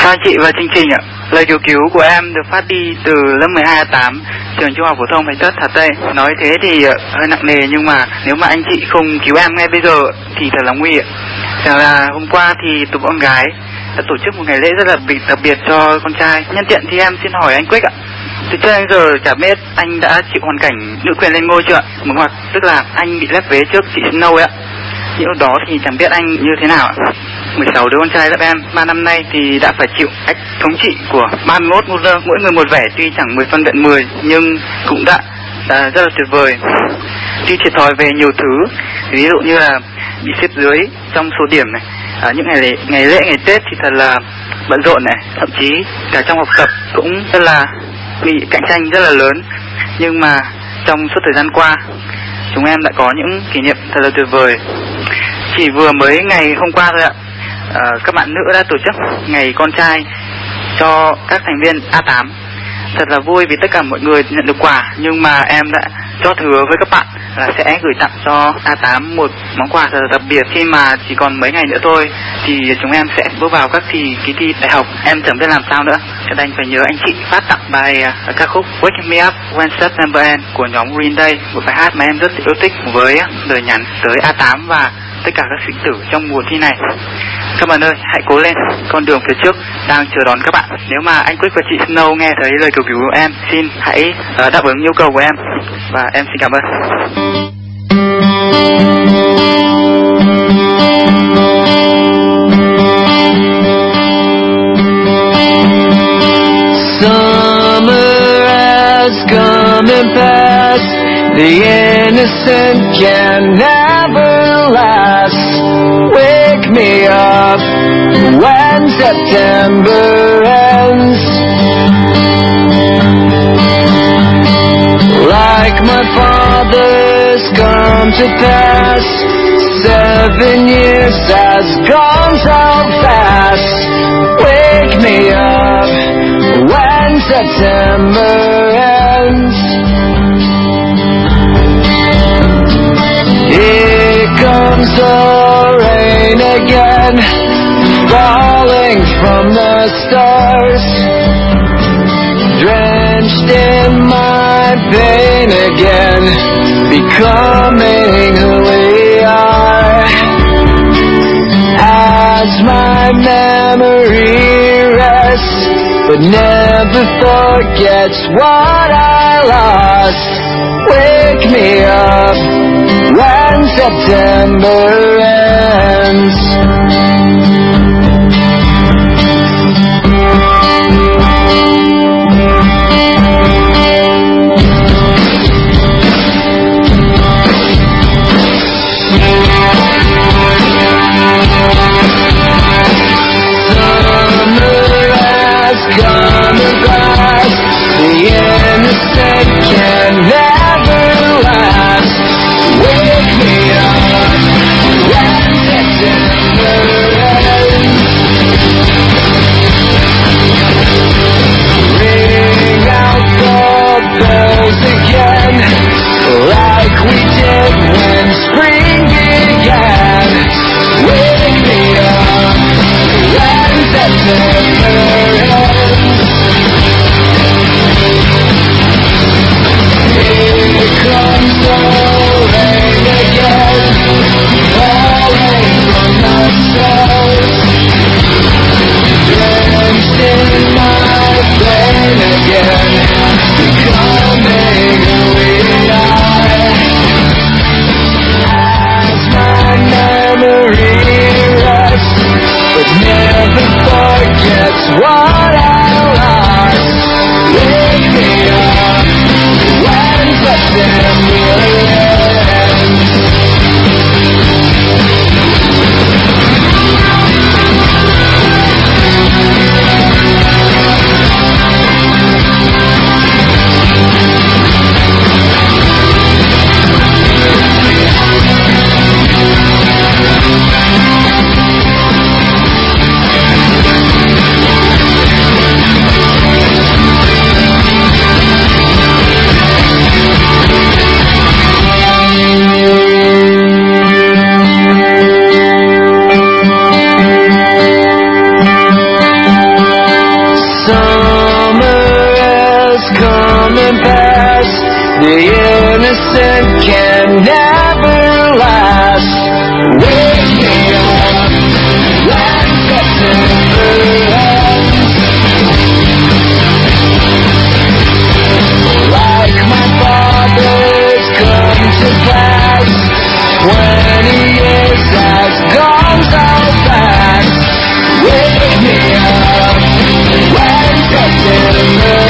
Chào anh chị và chương trình ạ. Lời cầu cứu của em được phát đi từ lớp 12A8 trường Trung học phổ thông Thạch Thất Hà Tây. Nói thế thì hơi nặng nề, nhưng mà nếu mà anh chị không cứu em ngay bây giờ thì thật là nguy ạ. Chẳng là hôm qua thì tụi bọn gái đã tổ chức một ngày lễ rất là đặc biệt cho con trai. Nhân tiện thì em xin hỏi anh Quick ạ, từ trước đến giờ chả biết anh đã chịu hoàn cảnh nữ quyền lên ngôi chưa ạ? Một hoặc tức là anh bị lép vế trước chị Snow ấy ạ. Những lúc đó thì chẳng biết anh như thế nào ạ. 16 đứa con trai lớp em 3 năm nay thì đã phải chịu ách thống trị của 31 ngôi lơ, mỗi người một vẻ. Tuy chẳng 10 phân vẹn 10 nhưng cũng đã rất là tuyệt vời. Tuy thiệt thòi về nhiều thứ, ví dụ như là bị xếp dưới trong số điểm này, những ngày lễ ngày Tết thì thật là bận rộn này, thậm chí cả trong học tập cũng rất là bị cạnh tranh rất là lớn. Nhưng mà trong suốt thời gian qua chúng em đã có những kỷ niệm thật là tuyệt vời. Chỉ vừa mới ngày hôm qua thôi ạ, các bạn nữ đã tổ chức ngày con trai cho các thành viên A8. Thật là vui vì tất cả mọi người nhận được quà, nhưng mà em đã cho hứa với các bạn là sẽ gửi tặng cho A8 một món quà thật là đặc biệt. Khi mà chỉ còn mấy ngày nữa thôi thì chúng em sẽ bước vào các kỳ thi đại học. Em chẳng biết làm sao nữa, cho đành phải nhớ anh chị phát tặng bài ca khúc Wake Me Up When September Ends của nhóm Green Day, một bài hát mà em rất yêu thích, với lời nhắn tới A8 và tất cả các sĩ tử trong mùa thi này. Các bạn ơi, hãy cố lên, con đường phía trước đang chờ đón các bạn. Nếu mà anh Quick và chị Snow nghe thấy lời cầu cứu của em, xin hãy đáp ứng yêu cầu của em. Và em xin cảm ơn. Summer has come and passed. The innocent can never last. Wake me up when September ends. Like my father's come to pass, 7 years has gone so fast. Wake me up when September ends. Here comes the rain again, falling from the stars, drenched in my pain again, becoming who we are. As my memory rests, but never forgets what I lost. Wake me up when September ends. Summer has come and passed. The innocent can never last. Wake me up when September ends. Ring out the bells again, like we did when spring began. Wake me up when September ends. Here comes the rain again, falling from the stars, drenched in my pain again, becoming who we are. As my memory rests, but never forgets what I lost. Wake me up when September ends. The innocent can never last. Wake me up when September ends. Like my father's come to pass, 20 years has gone so fast. Wake me up when September